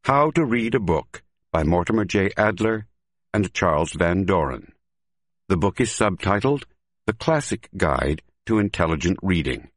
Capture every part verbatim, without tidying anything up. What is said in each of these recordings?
How to Read a Book by Mortimer J. Adler and Charles Van Doren. The book is subtitled The Classic Guide to Intelligent Reading.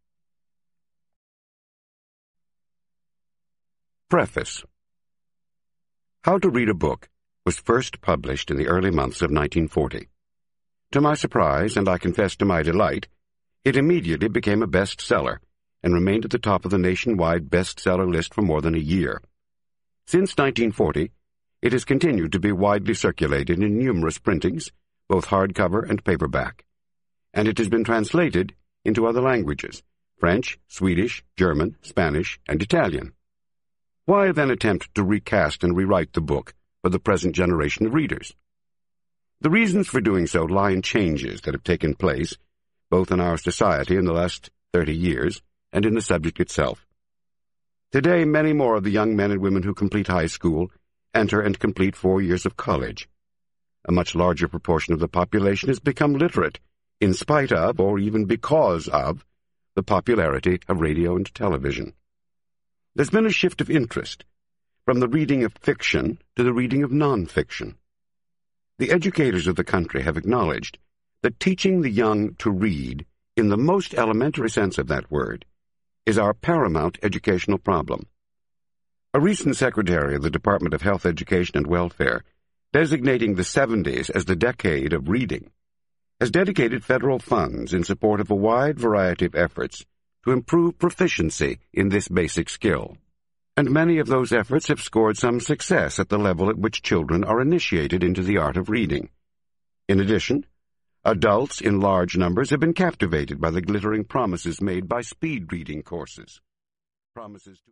Preface. How to Read a Book was first published in the early months of nineteen forty. To my surprise, and I confess to my delight, it immediately became a bestseller and remained at the top of the nationwide bestseller list for more than a year. Since nineteen forty, it has continued to be widely circulated in numerous printings, both hardcover and paperback, and it has been translated into other languages, French, Swedish, German, Spanish, and Italian. Why then attempt to recast and rewrite the book for the present generation of readers? The reasons for doing so lie in changes that have taken place, both in our society in the last thirty years and in the subject itself. Today, many more of the young men and women who complete high school enter and complete four years of college. A much larger proportion of the population has become literate, in spite of, or even because of, the popularity of radio and television. There's been a shift of interest from the reading of fiction to the reading of nonfiction. The educators of the country have acknowledged that teaching the young to read, in the most elementary sense of that word, is our paramount educational problem. A recent secretary of the Department of Health, Education, and Welfare, designating the seventies as the decade of reading, has dedicated federal funds in support of a wide variety of efforts to improve proficiency in this basic skill. And many of those efforts have scored some success at the level at which children are initiated into the art of reading. In addition, adults in large numbers have been captivated by the glittering promises made by speed reading courses. Promises to